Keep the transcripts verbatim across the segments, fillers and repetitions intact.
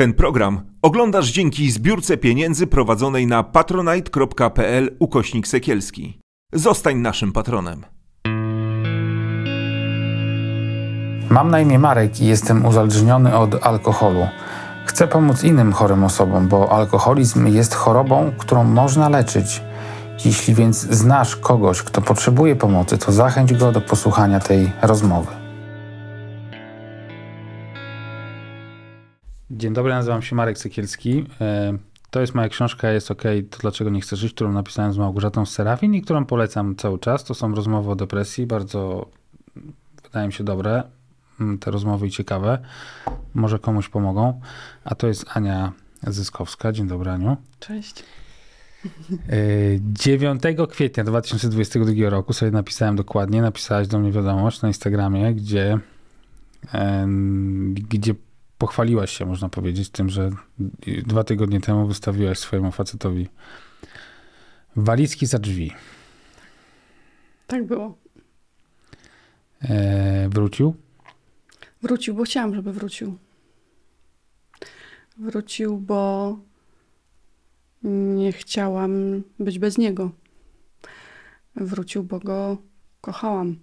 Ten program oglądasz dzięki zbiórce pieniędzy prowadzonej na patronite.pl ukośnik Sekielski. Zostań naszym patronem. Mam na imię Marek i jestem uzależniony od alkoholu. Chcę pomóc innym chorym osobom, bo alkoholizm jest chorobą, którą można leczyć. Jeśli więc znasz kogoś, kto potrzebuje pomocy, to zachęć go do posłuchania tej rozmowy. Dzień dobry, nazywam się Marek Sekielski. To jest moja książka Jest OK, to dlaczego nie chcę żyć, którą napisałem z Małgorzatą Serafin i którą polecam cały czas. To są rozmowy o depresji, bardzo wydaje mi się dobre, te rozmowy i ciekawe. Może komuś pomogą. A to jest Ania Zyskowska. Dzień dobry, Aniu. Cześć. dziewiątego kwietnia dwa tysiące dwudziestego drugiego roku sobie napisałem dokładnie, napisałaś do mnie wiadomość na Instagramie, gdzie, gdzie pochwaliłaś się, można powiedzieć, tym, że dwa tygodnie temu wystawiłaś swojemu facetowi walizki za drzwi. Tak było. E, wrócił? Wrócił, bo chciałam, żeby wrócił. Wrócił, bo nie chciałam być bez niego. Wrócił, bo go kochałam.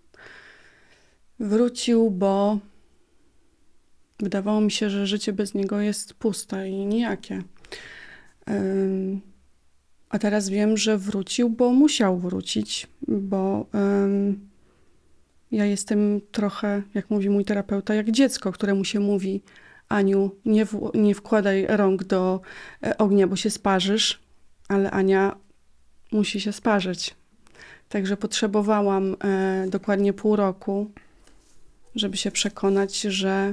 Wrócił, bo wydawało mi się, że życie bez niego jest puste i nijakie. Um, a teraz wiem, że wrócił, bo musiał wrócić, bo um, ja jestem trochę, jak mówi mój terapeuta, jak dziecko, któremu się mówi: Aniu, nie, w, nie wkładaj rąk do ognia, bo się sparzysz, ale Ania musi się sparzyć. Także potrzebowałam e, dokładnie pół roku, żeby się przekonać, że,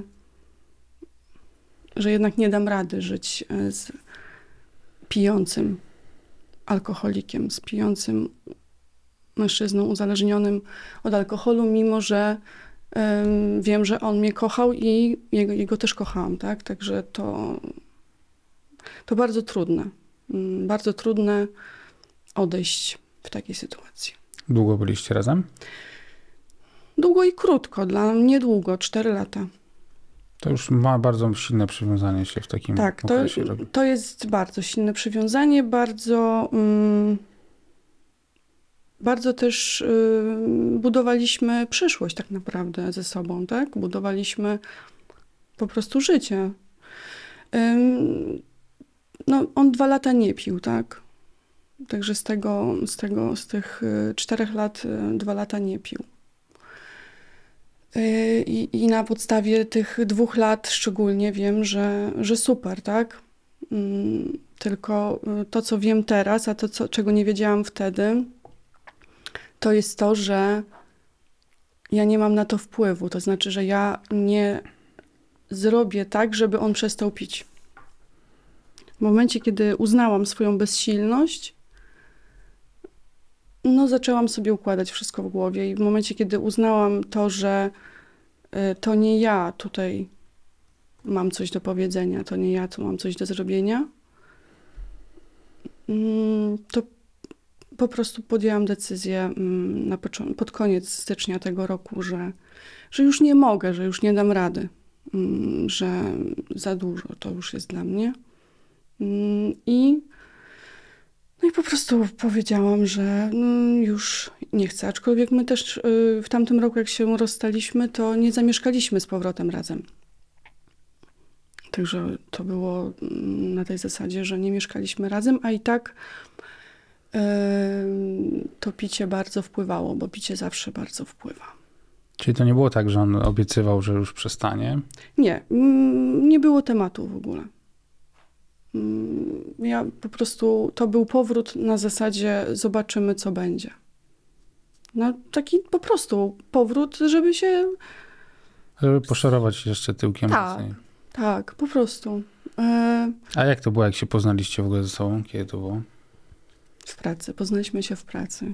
że jednak nie dam rady żyć z pijącym alkoholikiem, z pijącym mężczyzną uzależnionym od alkoholu, mimo że um, wiem, że on mnie kochał i jego, jego też kochałam, tak? Także to, to bardzo trudne. Um, bardzo trudne odejść w takiej sytuacji. Długo byliście razem? Długo i krótko. Dla mnie długo, cztery lata. To już ma bardzo silne przywiązanie się w takim tak, okresie. Tak, to, to jest bardzo silne przywiązanie, bardzo... Um, Bardzo też y, budowaliśmy przyszłość tak naprawdę ze sobą, tak? Budowaliśmy po prostu życie. Ym, no, on dwa lata nie pił, tak? Także z tego, z tego, z tych y, czterech lat y, dwa lata nie pił. Y, I na podstawie tych dwóch lat szczególnie wiem, że, że super, tak? Y, tylko to, co wiem teraz, a to, co, czego nie wiedziałam wtedy, to jest to, że ja nie mam na to wpływu. To znaczy, że ja nie zrobię tak, żeby on przestał pić. W momencie, kiedy uznałam swoją bezsilność, no zaczęłam sobie układać wszystko w głowie. I w momencie, kiedy uznałam to, że y, to nie ja tutaj mam coś do powiedzenia, to nie ja tu mam coś do zrobienia, y, to po prostu podjęłam decyzję na począ- pod koniec stycznia tego roku, że, że już nie mogę, że już nie dam rady, że za dużo to już jest dla mnie. I, no i po prostu powiedziałam, że już nie chcę. Aczkolwiek my też w tamtym roku, jak się rozstaliśmy, to nie zamieszkaliśmy z powrotem razem. Także to było na tej zasadzie, że nie mieszkaliśmy razem, a i tak to picie bardzo wpływało, bo picie zawsze bardzo wpływa. Czyli to nie było tak, że on obiecywał, że już przestanie? Nie, nie było tematu w ogóle. Ja po prostu, to był powrót na zasadzie zobaczymy, co będzie. No taki po prostu powrót, żeby się... Żeby poszorować jeszcze tyłkiem. Tak, tak, po prostu. A jak to było, jak się poznaliście w ogóle ze sobą? Kiedy to było? W pracy. Poznaliśmy się w pracy.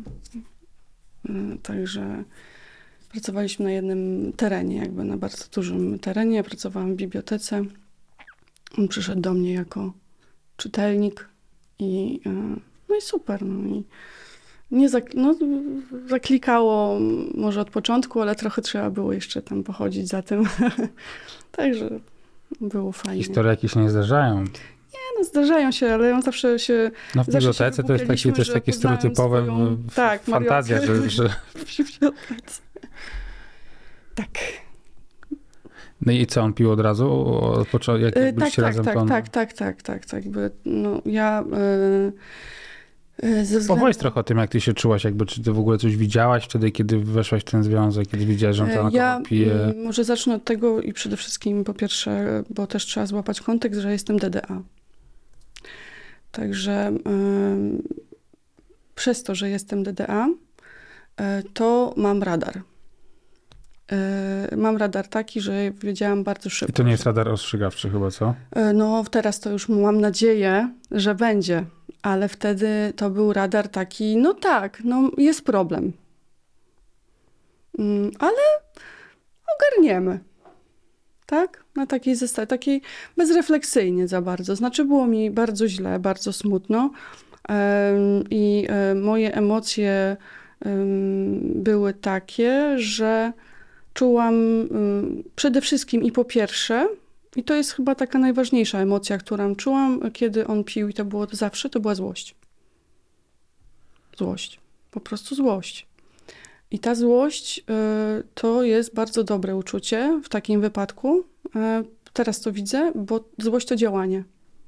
Także pracowaliśmy na jednym terenie, jakby na bardzo dużym terenie. Ja pracowałam w bibliotece. On przyszedł do mnie jako czytelnik i no i super. No i nie zak- no, zaklikało może od początku, ale trochę trzeba było jeszcze tam pochodzić za tym. Także Było fajnie. Historie jakieś się nie zdarzają. Nie, no zdarzają się, ale on zawsze się... No w zawsze bibliotece się to jest taki, też że takie poznałem stereotypowe swoją- w- tak, fantazja, Mariolkę. że, że... w bibliotece. Tak. No i co, on pił od razu? Od początku, jak E, jak tak, byliście tak, razem, tak, to on... tak, tak, tak, tak, tak, jakby, no ja e, e, ze względu... Opowiedz trochę o tym, jak ty się czułaś, jakby, czy ty w ogóle coś widziałaś wtedy, kiedy weszłaś w ten związek, kiedy widziałaś, że on to E, na Ja kogo pije. mm, może zacznę od tego i przede wszystkim po pierwsze, bo też trzeba złapać kontekst, że jestem D D A. Także em, przez to, że jestem D D A, e, to mam radar. E, Mam radar taki, że wiedziałam bardzo szybko. I to nie jest radar ostrzegawczy chyba, co? E, No teraz to już mam nadzieję, że będzie, ale wtedy to był radar taki, no tak, no jest problem. Mm, Ale ogarniemy. Tak? Na takiej zasadzie, takiej bezrefleksyjnie za bardzo. Znaczy było mi bardzo źle, bardzo smutno em, i e, moje emocje em, były takie, że czułam em, przede wszystkim i po pierwsze, i to jest chyba taka najważniejsza emocja, którą czułam, kiedy on pił i to było zawsze, to była złość. Złość. Po prostu złość. I ta złość y, to jest bardzo dobre uczucie w takim wypadku. Y, Teraz to widzę, bo złość to działanie.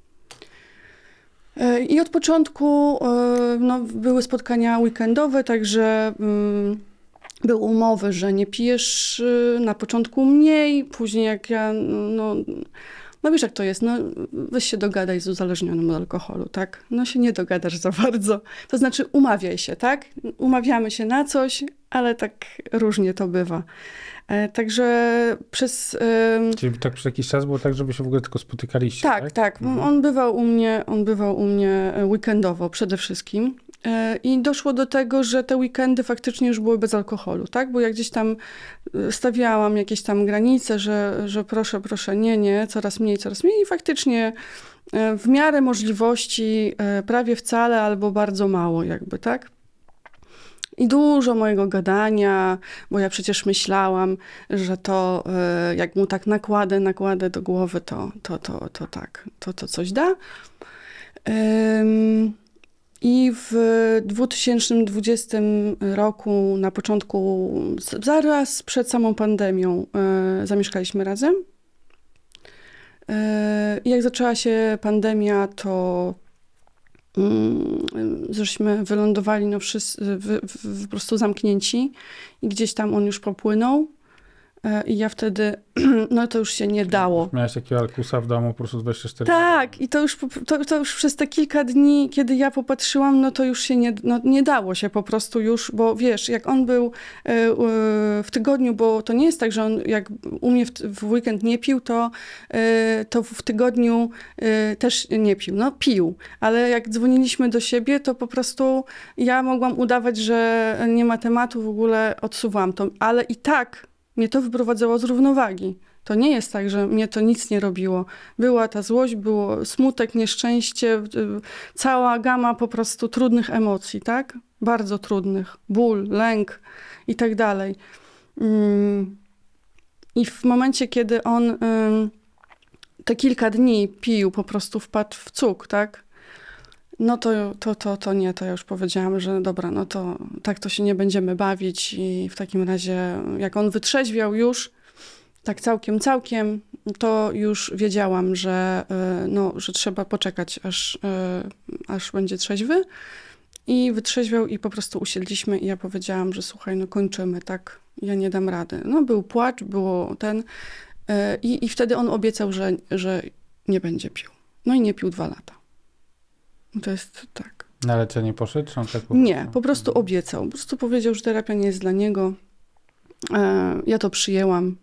Y, I od początku y, no, były spotkania weekendowe, także y, były umowy, że nie pijesz y, na początku mniej, później jak ja, no, no wiesz jak to jest, no weź się dogadaj z uzależnionym od alkoholu, tak? No się nie dogadasz za bardzo. To znaczy umawiaj się, tak? Umawiamy się na coś, ale tak różnie to bywa. E, Także przez... em, Czyli tak przez jakiś czas było tak, żeby się w ogóle tylko spotykaliście, tak, tak? tak. Mhm. On bywał u mnie, on bywał u mnie weekendowo przede wszystkim. E, I doszło do tego, że te weekendy faktycznie już były bez alkoholu, tak? Bo ja gdzieś tam e, stawiałam jakieś tam granice, że, że proszę, proszę, nie, nie, coraz mniej, coraz mniej. I faktycznie e, w miarę możliwości e, prawie wcale albo bardzo mało jakby, tak? I dużo mojego gadania, bo ja przecież myślałam, że to e, jak mu tak nakładę, nakładę do głowy, to, to, to, to tak, to, to coś da. Ym, I w dwa tysiące dwudziestym roku, na początku, z- zaraz przed samą pandemią, e, zamieszkaliśmy razem. E, I jak zaczęła się pandemia, to mm, żeśmy wylądowali no wszyscy, w, w, po prostu zamknięci i gdzieś tam on już popłynął. E, I ja wtedy, no to już się nie dało. Miałeś takiego alkusa w domu po prostu dwadzieścia cztery Tak, i to już, po- to, to już przez te kilka dni, kiedy ja popatrzyłam, no to już się nie, no nie dało się po prostu już, bo wiesz, jak on był e, e, w tygodniu, bo to nie jest tak, że on jak u mnie w, w weekend nie pił, to, e, to w tygodniu e, też nie pił. No pił, ale jak dzwoniliśmy do siebie, to po prostu ja mogłam udawać, że nie ma tematu, w ogóle odsuwam to, ale i tak mnie to wyprowadzało z równowagi. To nie jest tak, że mnie to nic nie robiło. Była ta złość, było smutek, nieszczęście, y, cała gama po prostu trudnych emocji, tak? Bardzo trudnych. Ból, lęk i tak dalej. Ym, I w momencie, kiedy on ym, te kilka dni pił, po prostu wpadł w cuk, tak? No to, to, to, to nie, to ja już powiedziałam, że dobra, no to tak to się nie będziemy bawić i w takim razie, jak on wytrzeźwiał już, tak całkiem, całkiem, to już wiedziałam, że, y, no, że trzeba poczekać, aż, y, aż będzie trzeźwy. I wytrzeźwiał i po prostu usiedliśmy i ja powiedziałam, że słuchaj, no kończymy, tak, ja nie dam rady. No był płacz, było ten y, i, i wtedy on obiecał, że, że nie będzie pił. No i nie pił dwa lata. To jest tak. Na leczenie poszedł? Czy on tak po Nie, prostu- po prostu obiecał. Po prostu powiedział, że terapia nie jest dla niego. E, Ja to przyjęłam.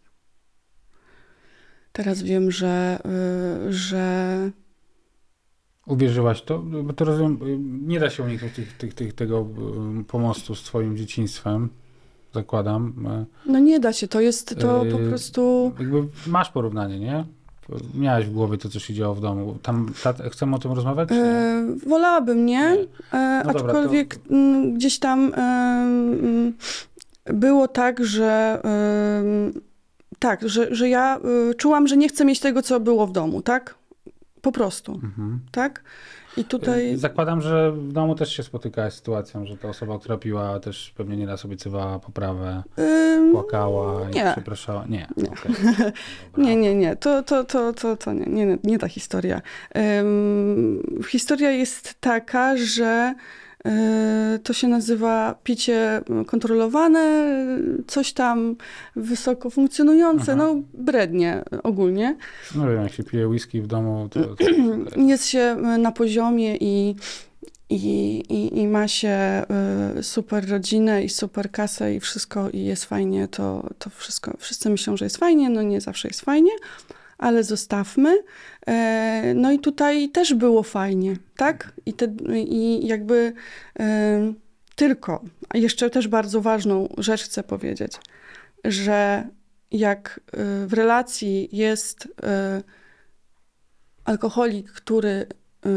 Teraz wiem, że, y, że Uwierzyłaś to? Bo to rozumiem, y, nie da się uniknąć tych, tych, tych, tego y, pomostu z twoim dzieciństwem, zakładam. Y, no nie da się. To jest to po Yy, prostu... Jakby masz porównanie, nie? Miałaś w głowie to, co się działo w domu. Tam tat, chcemy o tym rozmawiać? Czy nie? E, wolałabym nie, Nie. E, No dobra, aczkolwiek mm, gdzieś tam e, mm, było tak, że e, tak, że, że ja y, czułam, że nie chcę mieć tego, co było w domu, tak? Po prostu, Mhm. tak? I tutaj... Zakładam, że w domu też się spotykałaś z sytuacją, że ta osoba, która piła, też pewnie nieraz obiecywała poprawę, Ym, płakała i nie. przepraszała. Nie, Nie. okej. Nie, nie, nie, to, to, to, to, to nie, nie, nie ta historia. Ym, historia jest taka, że y, to się nazywa picie kontrolowane, coś tam wysoko funkcjonujące, Aha. no brednie ogólnie. No wiem, jak się pije whisky w domu, to... to Jest się na poziomie i, i, i, i ma się y, super rodzinę i super kasę i wszystko i jest fajnie, to, to wszystko, wszyscy myślą, że jest fajnie, no nie zawsze jest fajnie, ale zostawmy. E, no i tutaj też było fajnie, tak? I, te, i jakby e, tylko, a jeszcze też bardzo ważną rzecz chcę powiedzieć, że jak e, w relacji jest e, alkoholik, który y,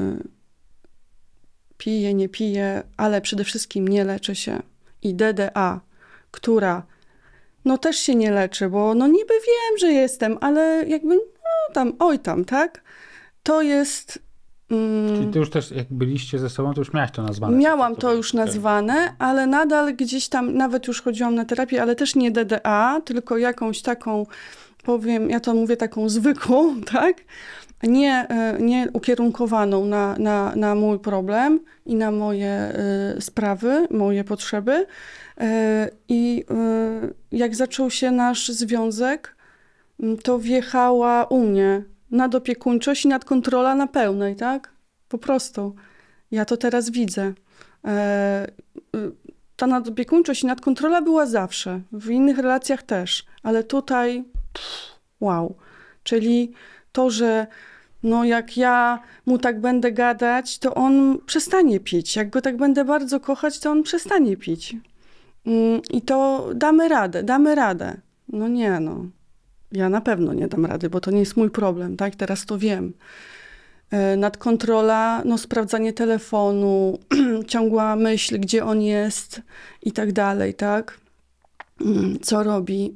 pije, nie pije, ale przede wszystkim nie leczy się i D D A, która no też się nie leczy, bo no niby wiem, że jestem, ale jakby no tam, oj tam, tak? To jest... Mm, Czyli ty już też, jak byliście ze sobą, to już miałaś to nazwane. miałam to już okej. nazwane, ale nadal gdzieś tam, nawet już chodziłam na terapię, ale też nie D D A, tylko jakąś taką, powiem, ja to mówię taką zwykłą, tak? Nie, e, nie ukierunkowaną na, na, na mój problem i na moje y, sprawy, moje potrzeby. Y, I y, jak zaczął się nasz związek, y, to wjechała u mnie nadopiekuńczość i nadkontrola na pełnej, tak? Po prostu. Ja to teraz widzę. E, y, ta nadopiekuńczość i nadkontrola była zawsze. W innych relacjach też. Ale tutaj pff, wow. Czyli to, że no jak ja mu tak będę gadać, to on przestanie pić. Jak go tak będę bardzo kochać, to on przestanie pić. Mm, I to damy radę, damy radę. No nie no. Ja na pewno nie dam rady, bo to nie jest mój problem, tak? Teraz to wiem. E, nadkontrola, no sprawdzanie telefonu, ciągła myśl, gdzie on jest i tak dalej, tak? Mm, co robi.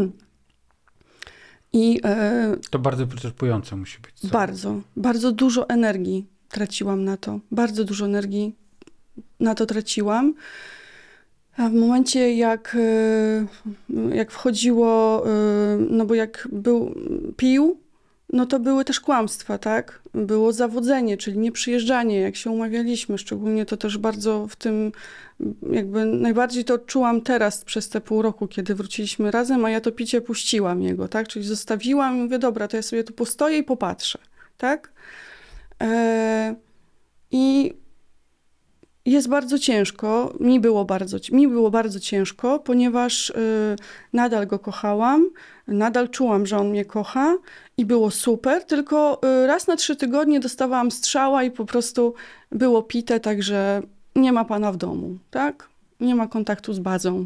I e, To bardzo wyczerpujące musi być. Co? bardzo, bardzo dużo energii traciłam na to. Bardzo dużo energii na to traciłam. A w momencie, jak, e, jak wchodziło, e, no bo jak był, pił, no to były też kłamstwa, tak? Było zawodzenie, czyli nieprzyjeżdżanie, jak się umawialiśmy. Szczególnie to też bardzo w tym, jakby najbardziej to odczułam teraz przez te pół roku, kiedy wróciliśmy razem, a ja to picie puściłam jego, tak? Czyli zostawiłam i mówię, dobra, to ja sobie tu postoję i popatrzę, tak? E, I jest bardzo ciężko, mi było bardzo, mi było bardzo ciężko, ponieważ y, nadal go kochałam, nadal czułam, że on mnie kocha i było super, tylko y, raz na trzy tygodnie dostawałam strzała i po prostu było pite, także nie ma pana w domu, tak? Nie ma kontaktu z bazą.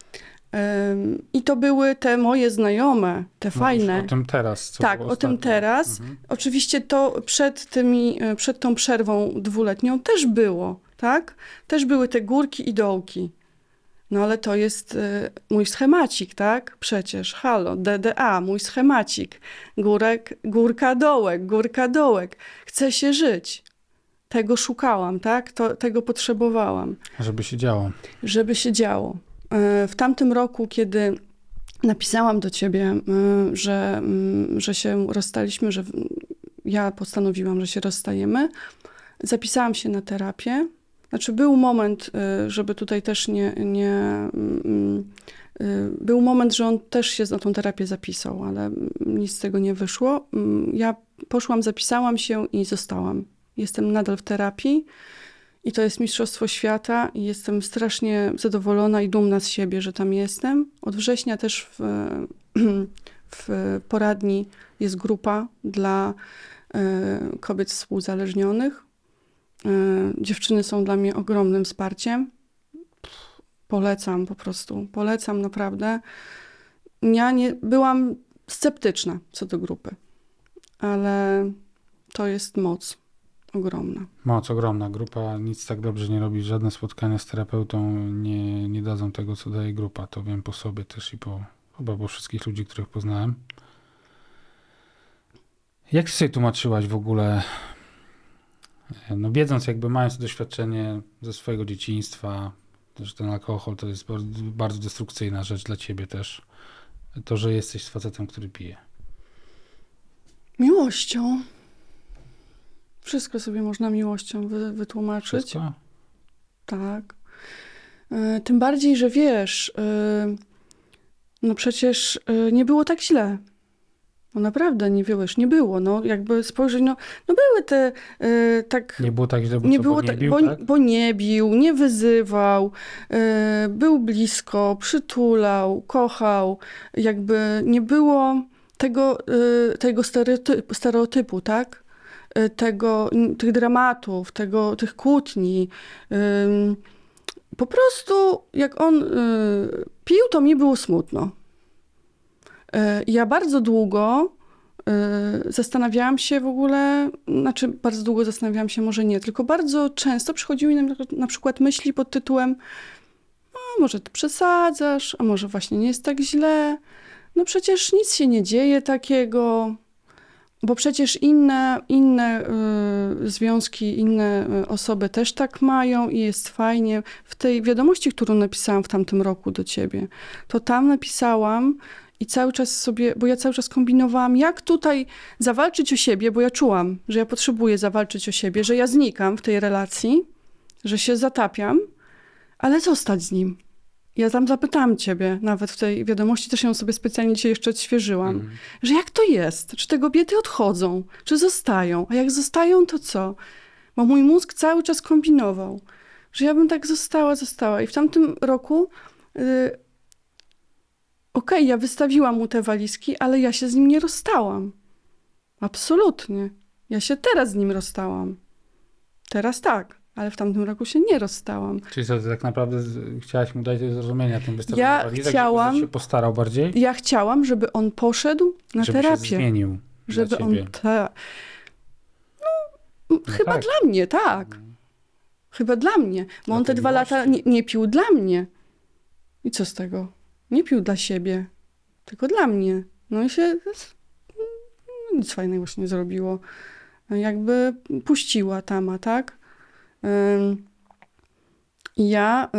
Ym, I to były te moje znajome, te Mówisz fajne. o tym teraz. Co Tak, było o tym ostatnio. teraz. Mhm. Oczywiście to przed tymi, przed tą przerwą dwuletnią też było, tak? Też były te górki i dołki. No ale to jest y, mój schemacik, tak? Przecież, halo, D D A, mój schemacik. Górek, górka, dołek, górka, dołek. Chce się żyć. Tego szukałam, tak? To, tego potrzebowałam. Żeby się działo. Żeby się działo. Y, w tamtym roku, kiedy napisałam do ciebie, y, że, y, że się rozstaliśmy, że ja postanowiłam, że się rozstajemy, zapisałam się na terapię. Znaczy był moment, y, żeby tutaj też nie, nie y, y, był moment, że on też się na tą terapię zapisał, ale nic z tego nie wyszło. Y, Ja poszłam, zapisałam się i zostałam. Jestem nadal w terapii i to jest Mistrzostwo Świata i jestem strasznie zadowolona i dumna z siebie, że tam jestem. Od września też w, w poradni jest grupa dla y, kobiet współuzależnionych. Dziewczyny są dla mnie ogromnym wsparciem. Polecam po prostu. Polecam naprawdę. Ja nie byłam sceptyczna co do grupy, ale to jest moc ogromna. Moc ogromna. Grupa nic tak dobrze nie robi. Żadne spotkania z terapeutą nie, nie dadzą tego, co daje grupa. To wiem po sobie też i po chyba po wszystkich ludzi, których poznałem. Jak ty sobie tłumaczyłaś w ogóle, no wiedząc jakby, mając doświadczenie ze swojego dzieciństwa, że ten alkohol to jest bardzo destrukcyjna rzecz dla ciebie też, to, że jesteś z facetem, który pije? Miłością. Wszystko sobie można miłością wy, wytłumaczyć. Wszystko? Tak. Y, tym bardziej, że wiesz, y, no przecież y, nie było tak źle. No naprawdę, nie wiesz, nie było. No jakby spojrzeć, no, no były te y, tak... Nie było tak źle, bo, Nie co, było bo nie tak, bił, bo, tak? bo nie bił, nie wyzywał, y, był blisko, przytulał, kochał. Jakby nie było tego, y, tego stereotypu, stereotypu, tak? Y, tego, tych dramatów, tego, tych kłótni. Y, po prostu jak on y, pił, to mi było smutno. Y, ja bardzo długo y, zastanawiałam się w ogóle, znaczy bardzo długo zastanawiałam się, może nie, tylko bardzo często przychodziły mi na, na przykład myśli pod tytułem: a może ty przesadzasz, a może właśnie nie jest tak źle, no przecież nic się nie dzieje takiego, bo przecież inne, inne y, związki, inne y, osoby też tak mają i jest fajnie. W tej wiadomości, którą napisałam w tamtym roku do ciebie, to tam napisałam i cały czas sobie, bo ja cały czas kombinowałam, jak tutaj zawalczyć o siebie, bo ja czułam, że ja potrzebuję zawalczyć o siebie, że ja znikam w tej relacji, że się zatapiam, ale zostać z nim. Ja tam zapytałam ciebie, nawet w tej wiadomości, też ją sobie specjalnie dzisiaj jeszcze odświeżyłam, mm. że jak to jest? Czy te kobiety odchodzą? Czy zostają? A jak zostają, to co? Bo mój mózg cały czas kombinował, że ja bym tak została, została. I w tamtym roku yy, okej, okay, ja wystawiłam mu te walizki, ale ja się z nim nie rozstałam. Absolutnie. Ja się teraz z nim rozstałam. Teraz tak. Ale w tamtym roku się nie rozstałam. Czyli co, ty tak naprawdę z, chciałaś mu dać do zrozumienia tym wystawionym ja walizek, chciałam, żeby się postarał bardziej? Ja chciałam, żeby on poszedł na żeby terapię. Żeby się zmienił Żeby dla on ciebie. ta... No, no chyba tak. Dla mnie, tak. Hmm. Chyba dla mnie. Bo dla on te dwa miłości. lata nie, nie pił dla mnie. I co z tego? Nie pił dla siebie. Tylko dla mnie. No i się no, nic fajnego się nie zrobiło. Jakby puściła tama, tak? Ja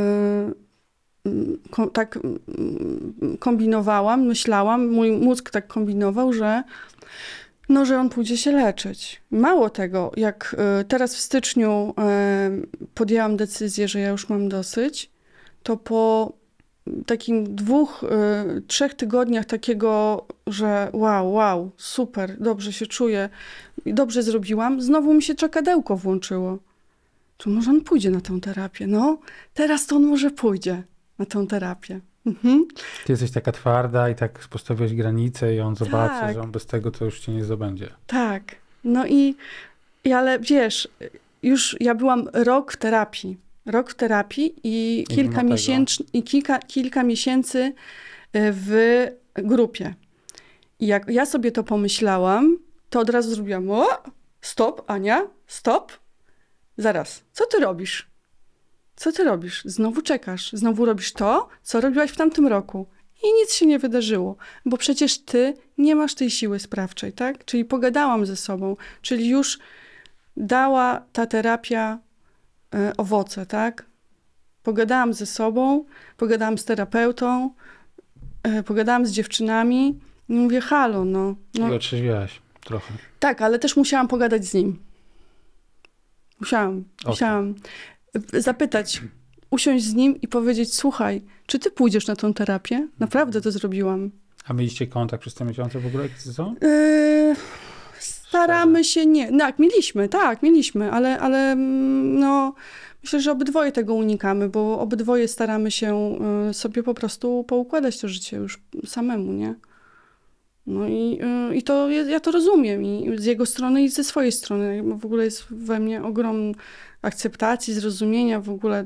tak kombinowałam, myślałam, mój mózg tak kombinował, że no, że on pójdzie się leczyć. Mało tego, jak teraz w styczniu podjęłam decyzję, że ja już mam dosyć, to po takim dwóch, trzech tygodniach takiego, że wow, wow, super, dobrze się czuję, dobrze zrobiłam, znowu mi się czekadełko włączyło. To może on pójdzie na tę terapię. No, teraz to on może pójdzie na tę terapię. Mhm. Ty jesteś taka twarda i tak postawiłeś granicę i on zobaczy, tak. że on bez tego to już cię nie zdobędzie. Tak. No i, i ale wiesz, już ja byłam rok w terapii. Rok w terapii i, I kilka, miesięcy, i kilka, kilka miesięcy w grupie. I jak ja sobie to pomyślałam, to od razu zrobiłam: o, stop, Ania, stop. Zaraz, co ty robisz? Co ty robisz? Znowu czekasz, znowu robisz to, co robiłaś w tamtym roku. I nic się nie wydarzyło, bo przecież ty nie masz tej siły sprawczej, tak? Czyli pogadałam ze sobą, czyli już dała ta terapia y, owoce, tak? Pogadałam ze sobą, pogadałam z terapeutą, y, pogadałam z dziewczynami i mówię: halo, no. no. I otrzeźwiałaś trochę. Tak, ale też musiałam pogadać z nim. Musiałam, okay. musiałam zapytać, usiąść z nim i powiedzieć: słuchaj, czy ty pójdziesz na tą terapię? Naprawdę to zrobiłam. A mieliście kontakt przez te miesiące w ogóle ze sobą? Yy, staramy się, nie. No, tak, mieliśmy, tak, mieliśmy, ale, ale no, myślę, że obydwoje tego unikamy, bo obydwoje staramy się sobie po prostu poukładać to życie już samemu, nie? No i, i to ja to rozumiem i z jego strony i ze swojej strony. W ogóle jest we mnie ogrom akceptacji, zrozumienia, w ogóle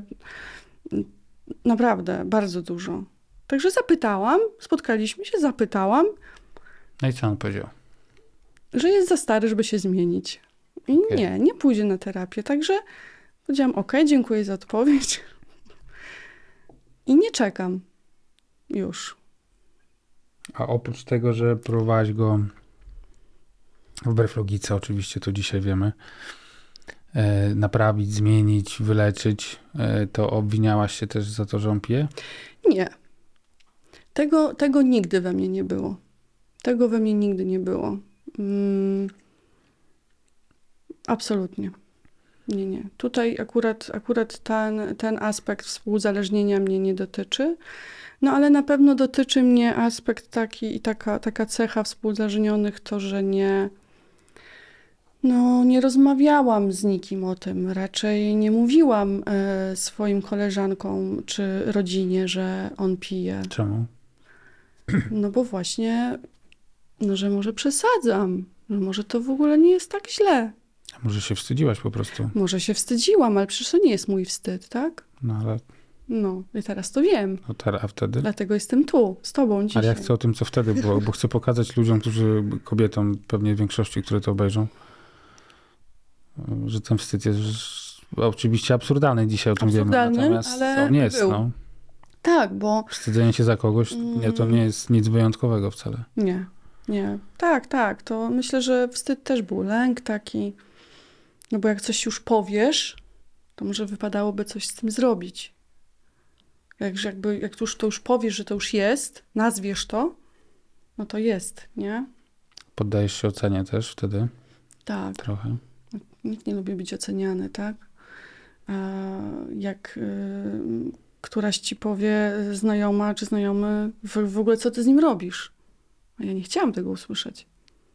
naprawdę bardzo dużo. Także zapytałam, spotkaliśmy się, zapytałam. No i co on powiedział? Że jest za stary, żeby się zmienić. I okay. nie, nie pójdzie na terapię. Także powiedziałam: okej, okay, dziękuję za odpowiedź. I nie czekam już. A oprócz tego, że próbowałaś go wbrew logice, oczywiście to dzisiaj wiemy, e, naprawić, zmienić, wyleczyć, e, to obwiniałaś się też za to, że on pije? Nie. Tego, tego nigdy we mnie nie było. Tego we mnie nigdy nie było. Mm, absolutnie. Nie, nie. Tutaj akurat, akurat ten, ten aspekt współuzależnienia mnie nie dotyczy. No ale na pewno dotyczy mnie aspekt taki i taka, taka cecha współuzależnionych, to, że nie, no, nie rozmawiałam z nikim o tym. Raczej nie mówiłam e, swoim koleżankom czy rodzinie, że on pije. Czemu? No bo właśnie, no, że może przesadzam. Że może to w ogóle nie jest tak źle. A może się wstydziłaś po prostu? Może się wstydziłam, ale przecież to nie jest mój wstyd, tak? No ale No i teraz to wiem. no teraz, a wtedy? Dlatego jestem tu, z tobą dzisiaj. Ale ja chcę o tym, co wtedy było, bo chcę pokazać ludziom, którzy, kobietom pewnie w większości, które to obejrzą, że ten wstyd jest oczywiście absurdalny. Dzisiaj o tym Absurdalny, wiemy, natomiast ale on jest. był. No. Tak, bo... Wstydzenie się za kogoś, nie, to nie jest nic wyjątkowego wcale. Nie, nie. Tak, tak. To myślę, że wstyd też był. Lęk taki. No bo jak coś już powiesz, to może wypadałoby coś z tym zrobić. Jak, jakby, jak już to już powiesz, że to już jest, nazwiesz to, no to jest, nie? Poddajesz się ocenie też wtedy Tak. trochę. Nikt nie lubi być oceniany, tak? A jak y, któraś ci powie, znajoma czy znajomy, w, w ogóle co ty z nim robisz? A ja nie chciałam tego usłyszeć.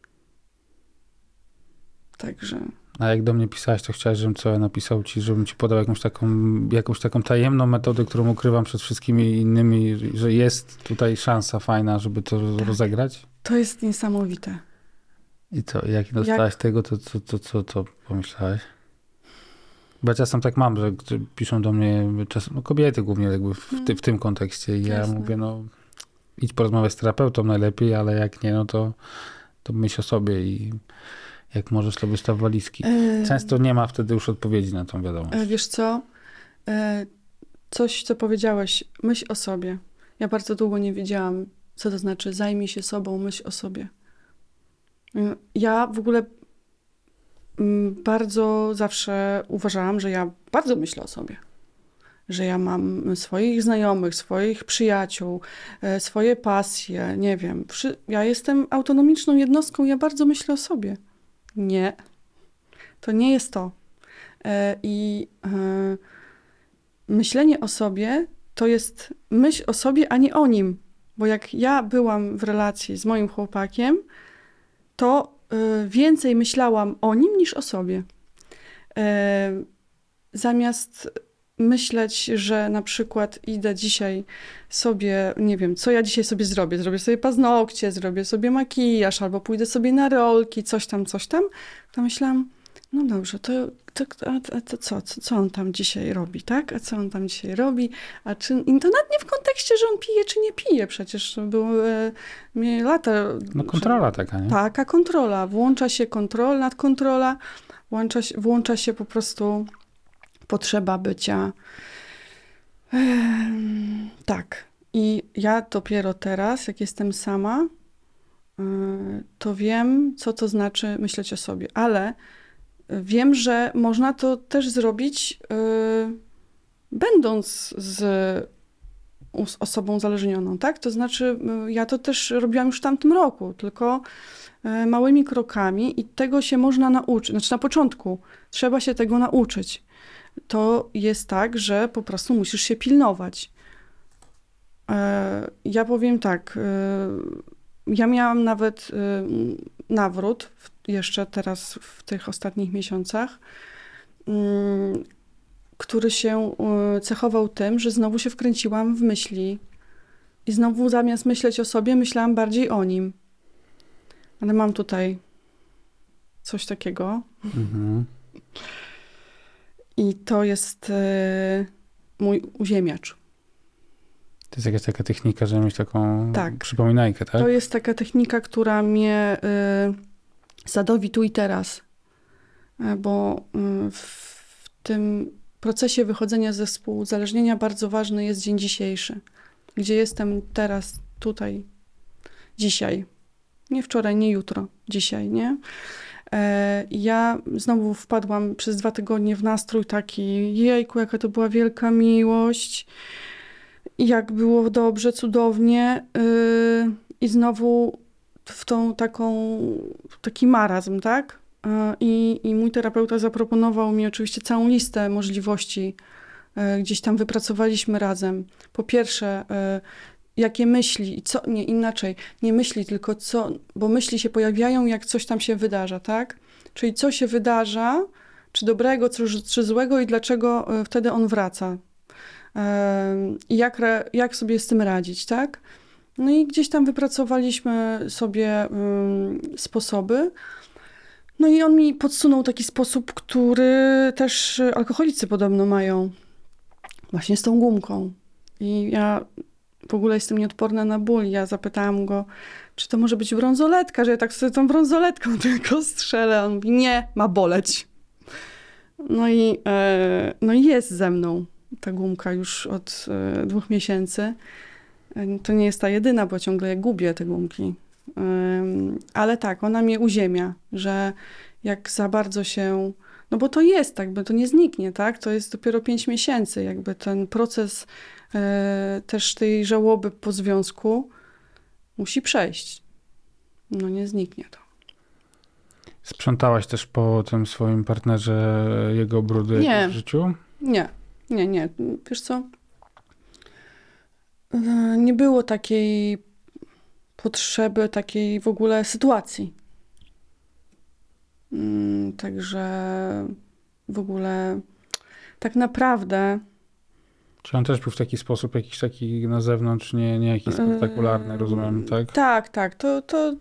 Także... A jak do mnie pisałeś, to chciałeś, żebym co ja napisał ci, żebym ci podał jakąś taką, jakąś taką tajemną metodę, którą ukrywam przed wszystkimi innymi, że jest tutaj szansa fajna, żeby to Tak. rozegrać? To jest niesamowite. I co, jak dostałaś Jak- tego, to co to, to, to, to pomyślałeś? Bo ja czasem tak mam, że że piszą do mnie czasem, no kobiety głównie jakby w, ty, w tym kontekście i ja Jasne. mówię, no idź porozmawiać z terapeutą najlepiej, ale jak nie, no to, to myśl o sobie i jak możesz, to wystaw walizki. E, Często nie ma wtedy już odpowiedzi na tą wiadomość. e, Wiesz co? E, Coś, co powiedziałeś, myśl o sobie. Ja bardzo długo nie wiedziałam, co to znaczy zajmij się sobą, myśl o sobie. E, Ja w ogóle mm, bardzo zawsze uważałam, że ja bardzo myślę o sobie. Że ja mam swoich znajomych, swoich przyjaciół, e, swoje pasje, nie wiem. Przy- Ja jestem autonomiczną jednostką, ja bardzo myślę o sobie. Nie. To nie jest to. E, I e, myślenie o sobie to jest myśl o sobie, a nie o nim. Bo jak ja byłam w relacji z moim chłopakiem, to e, więcej myślałam o nim niż o sobie. E, Zamiast myśleć, że na przykład idę dzisiaj sobie, nie wiem, co ja dzisiaj sobie zrobię. Zrobię sobie paznokcie, zrobię sobie makijaż, albo pójdę sobie na rolki, coś tam, coś tam. To myślałam, no dobrze, to, to, a, a to co, co, co on tam dzisiaj robi, tak? A co on tam dzisiaj robi? A czy, i to nawet nie w kontekście, że on pije, czy nie pije. Przecież to były e, lata. No kontrola taka, nie? Taka kontrola. Włącza się kontrola, nadkontrola, włącza się, włącza się po prostu potrzeba bycia. Em, tak. I ja dopiero teraz, jak jestem sama, y, to wiem, co to znaczy myśleć o sobie. Ale wiem, że można to też zrobić, y, będąc z us- osobą uzależnioną, tak? To znaczy, y, ja to też robiłam już w tamtym roku, tylko y, małymi krokami i tego się można nauczyć. Znaczy na początku trzeba się tego nauczyć. To jest tak, że po prostu musisz się pilnować. E, Ja powiem tak, e, ja miałam nawet e, nawrót w- jeszcze teraz w tych ostatnich miesiącach, mm, który się e, cechował tym, że znowu się wkręciłam w myśli i znowu zamiast myśleć o sobie, myślałam bardziej o nim. Ale mam tutaj coś takiego. Mhm. I to jest e, mój uziemiacz. To jest jakaś taka technika, żeby mieć taką Tak. przypominajkę, tak? To jest taka technika, która mnie y, zadowi tu i teraz. Y, bo y, w tym procesie wychodzenia ze współuzależnienia bardzo ważny jest dzień dzisiejszy. Gdzie jestem teraz, tutaj. dzisiaj. Nie wczoraj, nie jutro, dzisiaj, nie? E, ja znowu wpadłam przez dwa tygodnie w nastrój taki, jejku, jaka to była wielka miłość, jak było dobrze, cudownie yy, i znowu w tą taką, taki marazm, tak? Yy, i, I mój terapeuta zaproponował mi oczywiście całą listę możliwości, yy, gdzieś tam wypracowaliśmy razem. Po pierwsze, yy, jakie myśli, i co, nie inaczej, nie myśli, tylko co, bo myśli się pojawiają, jak coś tam się wydarza, tak? Czyli co się wydarza, czy dobrego, czy, czy złego i dlaczego yy, wtedy on wraca. I jak, jak sobie z tym radzić, tak? No i gdzieś tam wypracowaliśmy sobie um, sposoby. No i on mi podsunął taki sposób, który też alkoholicy podobno mają. Właśnie z tą gumką. I ja w ogóle jestem nieodporna na ból. Ja zapytałam go, czy to może być brązoletka, że ja tak sobie tą brązoletką tylko strzelę. On mówi, nie, ma boleć. No i, e, no i jest ze mną ta gumka już od e, dwóch miesięcy. E, to nie jest ta jedyna, bo ciągle gubię te gumki. E, ale tak, ona mnie uziemia, że jak za bardzo się... No bo to jest tak, bo to nie zniknie, tak? To jest dopiero pięć miesięcy. Jakby ten proces e, też tej żałoby po związku musi przejść. No nie zniknie to. Sprzątałaś też po tym swoim partnerze jego brudy Nie. w życiu? Nie, nie, nie. Wiesz co? Nie było takiej potrzeby, takiej w ogóle sytuacji. Także w ogóle tak naprawdę... Czy on też był w taki sposób, jakiś taki na zewnątrz, nie, nie jakiś spektakularny, rozumiem, tak? Tak, tak. To... to...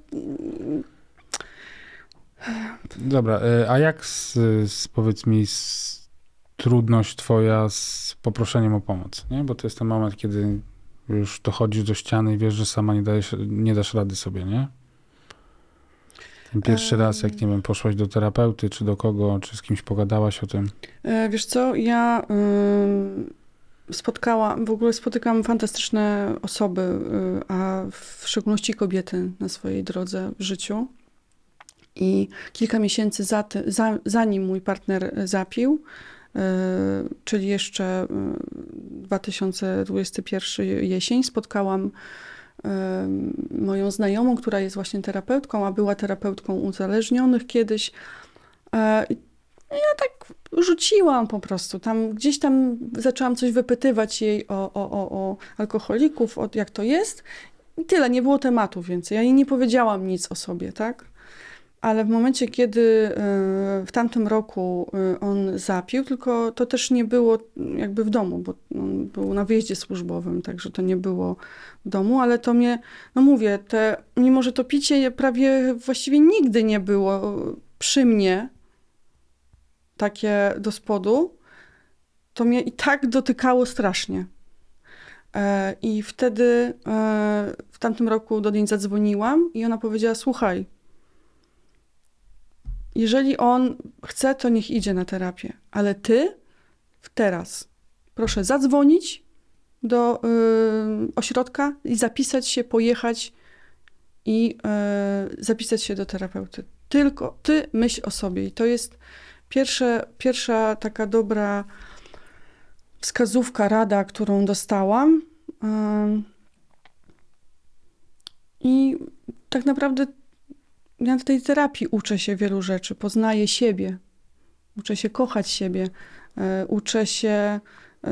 Dobra, a jak z, z, powiedz mi, z, trudność twoja z poproszeniem o pomoc, nie? Bo to jest ten moment, kiedy już dochodzisz do ściany i wiesz, że sama nie, dajesz, nie dasz rady sobie, nie? Ten pierwszy um, raz, jak nie wiem, poszłaś do terapeuty, czy do kogo, czy z kimś pogadałaś o tym? Wiesz co, ja y, spotkałam, w ogóle spotykam fantastyczne osoby, y, a w szczególności kobiety na swojej drodze w życiu. I kilka miesięcy za ty, za, zanim mój partner zapił, yy, czyli jeszcze dwa tysiące dwudziesty pierwszy jesień, spotkałam yy, moją znajomą, która jest właśnie terapeutką, a była terapeutką uzależnionych kiedyś. Yy, ja tak rzuciłam po prostu. Tam, gdzieś tam zaczęłam coś wypytywać jej o, o, o, o alkoholików, o jak to jest. I tyle, nie było tematu więcej. Ja jej nie powiedziałam nic o sobie, tak? Ale w momencie, kiedy w tamtym roku on zapił, tylko to też nie było jakby w domu, bo on był na wyjeździe służbowym, także to nie było w domu, ale to mnie, no mówię, te, mimo że to picie prawie właściwie nigdy nie było przy mnie, takie do spodu, to mnie i tak dotykało strasznie. I wtedy w tamtym roku do niej zadzwoniłam i ona powiedziała, słuchaj, jeżeli on chce, to niech idzie na terapię, ale ty teraz proszę zadzwonić do y, ośrodka i zapisać się, pojechać i y, zapisać się do terapeuty. Tylko ty myśl o sobie. I to jest pierwsze, pierwsza taka dobra wskazówka, rada, którą dostałam. Y, I tak naprawdę ja w tej terapii uczę się wielu rzeczy, poznaję siebie, uczę się kochać siebie, y, uczę się, y,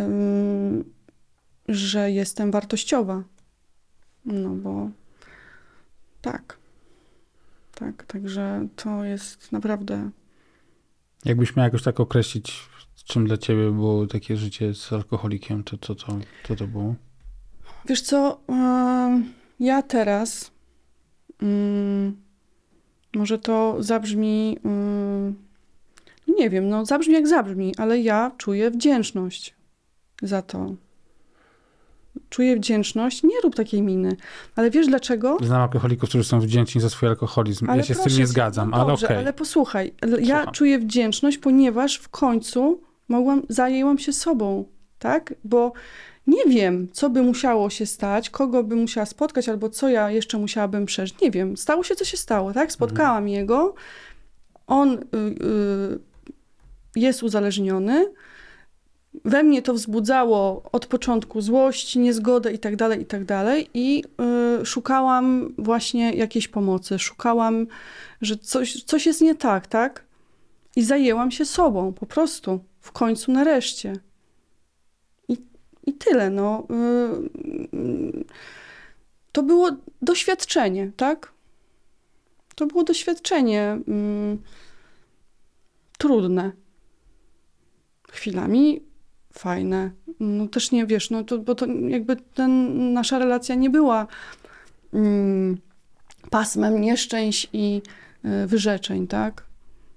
że jestem wartościowa. No bo tak, tak, także to jest naprawdę... Jakbyś miał jakoś tak określić, czym dla ciebie było takie życie z alkoholikiem, to co to, to, to było? Wiesz co, y, ja teraz... Y, Może to zabrzmi, yy, nie wiem, no zabrzmi jak zabrzmi, ale ja czuję wdzięczność za to. Czuję wdzięczność, nie rób takiej miny. Ale wiesz dlaczego? Znam alkoholików, którzy są wdzięczni za swój alkoholizm. Ale ja się z tym nie zgadzam, no ale dobrze, okej. Ale posłuchaj, ja Słucham. czuję wdzięczność, ponieważ w końcu mogłam, zajęłam się sobą, tak? Bo Nie wiem, co by musiało się stać, kogo by musiała spotkać, albo co ja jeszcze musiałabym przeżyć. Nie wiem. Stało się, co się stało, tak? Spotkałam mhm. jego. On y, y, jest uzależniony. We mnie to wzbudzało od początku złość, niezgodę i tak dalej, i tak dalej. I y, szukałam właśnie jakiejś pomocy. Szukałam, że coś, coś jest nie tak, tak? I zajęłam się sobą, po prostu. W końcu, nareszcie. I, i tyle, no. Y, y, to było doświadczenie, tak? To było doświadczenie y, trudne. Chwilami fajne. No też nie, wiesz, no to, bo to jakby ten, nasza relacja nie była mm, pasmem nieszczęść i y, wyrzeczeń, tak?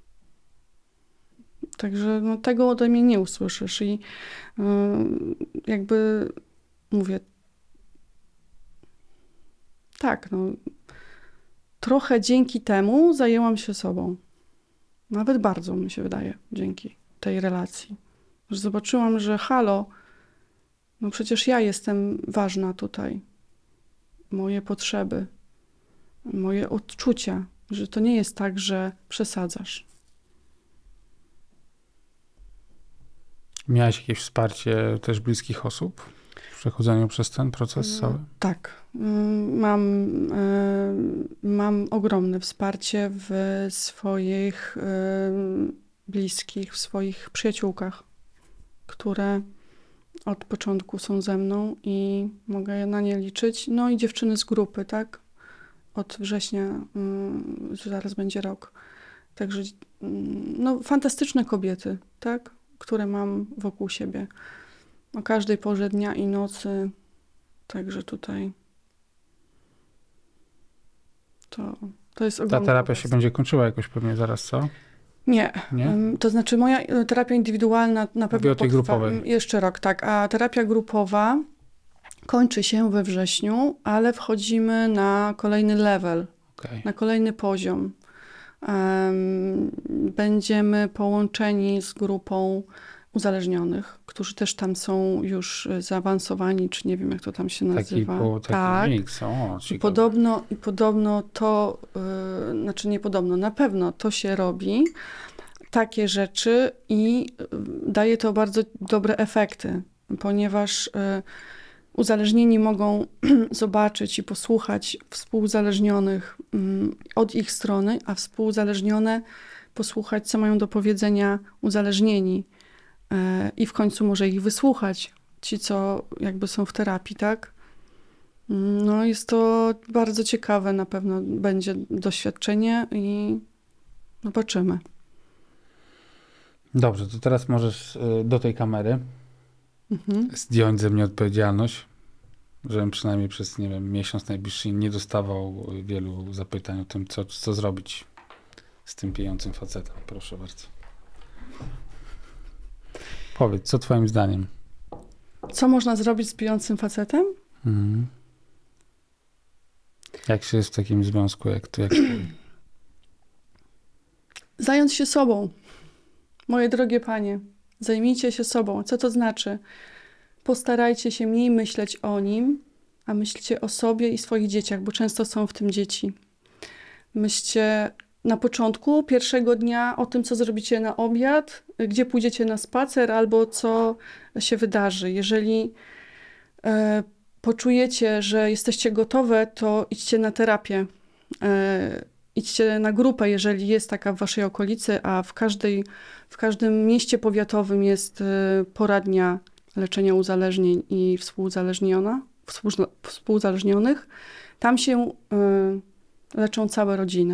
Także no, tego ode mnie nie usłyszysz i y, jakby mówię, tak, no trochę dzięki temu zajęłam się sobą. Nawet bardzo, mi się wydaje, dzięki tej relacji. Że zobaczyłam, że halo, no przecież ja jestem ważna tutaj. Moje potrzeby, moje odczucia, że to nie jest tak, że przesadzasz. Miałaś jakieś wsparcie też bliskich osób w przechodzeniu przez ten proces cały? Tak. Mam, mam ogromne wsparcie w swoich bliskich, w swoich przyjaciółkach, które od początku są ze mną i mogę na nie liczyć. No i dziewczyny z grupy, tak? Od września, zaraz będzie rok. Także no, fantastyczne kobiety, tak? Które mam wokół siebie. O każdej porze dnia i nocy. Także tutaj to, to jest ogromny. Ta terapia pomysł. się będzie kończyła jakoś pewnie zaraz, co? Nie. Nie? To znaczy moja terapia indywidualna na pewno Mówię o tej potrwa grupowej. jeszcze rok, tak. A terapia grupowa kończy się we wrześniu, ale wchodzimy na kolejny level, Okay. na kolejny poziom. Um, będziemy połączeni z grupą uzależnionych, którzy też tam są już zaawansowani, czy nie wiem, jak to tam się nazywa. Taki, po, taki tak. mix. O, I podobno, I podobno to, yy, znaczy nie podobno, na pewno to się robi, takie rzeczy i yy, daje to bardzo dobre efekty, ponieważ yy, uzależnieni mogą zobaczyć i posłuchać współuzależnionych yy, od ich strony, a współuzależnione posłuchać, co mają do powiedzenia uzależnieni. I w końcu może ich wysłuchać, ci, co jakby są w terapii, tak? No jest to bardzo ciekawe, na pewno będzie doświadczenie i zobaczymy. Dobrze, to teraz możesz do tej kamery mhm. zdjąć ze mnie odpowiedzialność, żebym przynajmniej przez, nie wiem, miesiąc najbliższy nie dostawał wielu zapytań o tym, co, co zrobić z tym pijącym facetem. Proszę bardzo. Powiedz, co twoim zdaniem? Co można zrobić z pijącym facetem? Mhm. Jak się jest w takim związku, jak to, jak Zająć się sobą. Moje drogie panie, zajmijcie się sobą. Co to znaczy? Postarajcie się mniej myśleć o nim, a myślcie o sobie i swoich dzieciach, bo często są w tym dzieci. Myślcie na początku, pierwszego dnia o tym, co zrobicie na obiad, gdzie pójdziecie na spacer albo co się wydarzy. Jeżeli e, poczujecie, że jesteście gotowe, to idźcie na terapię. E, idźcie na grupę, jeżeli jest taka w waszej okolicy, a w, każdej, w każdym mieście powiatowym jest e, poradnia leczenia uzależnień i współuzależniona, współ, współuzależnionych. Tam się e, leczą całe rodziny.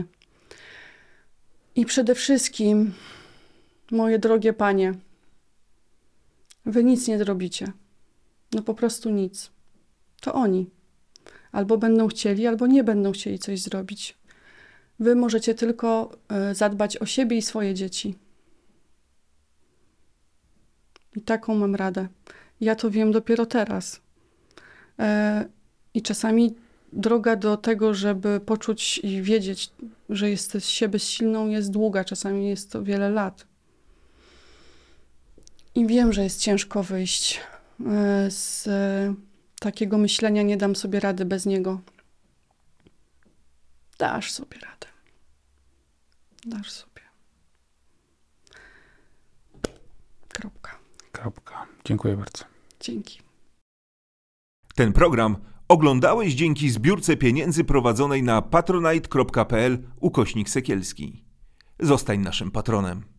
I przede wszystkim, moje drogie panie, wy nic nie zrobicie. No po prostu nic. To oni. Albo będą chcieli, albo nie będą chcieli coś zrobić. Wy możecie tylko y, zadbać o siebie i swoje dzieci. I taką mam radę. Ja to wiem dopiero teraz. E, I czasami droga do tego, żeby poczuć i wiedzieć, że jesteś się bezsilną, jest długa. Czasami jest to wiele lat. I wiem, że jest ciężko wyjść e, z e, takiego myślenia nie dam sobie rady bez niego. Dasz sobie radę. Dasz sobie. Kropka. Kropka. Dziękuję bardzo. Dzięki. Ten program oglądałeś dzięki zbiórce pieniędzy prowadzonej na patronite kropka pl ukośnik Sekielski. Zostań naszym patronem.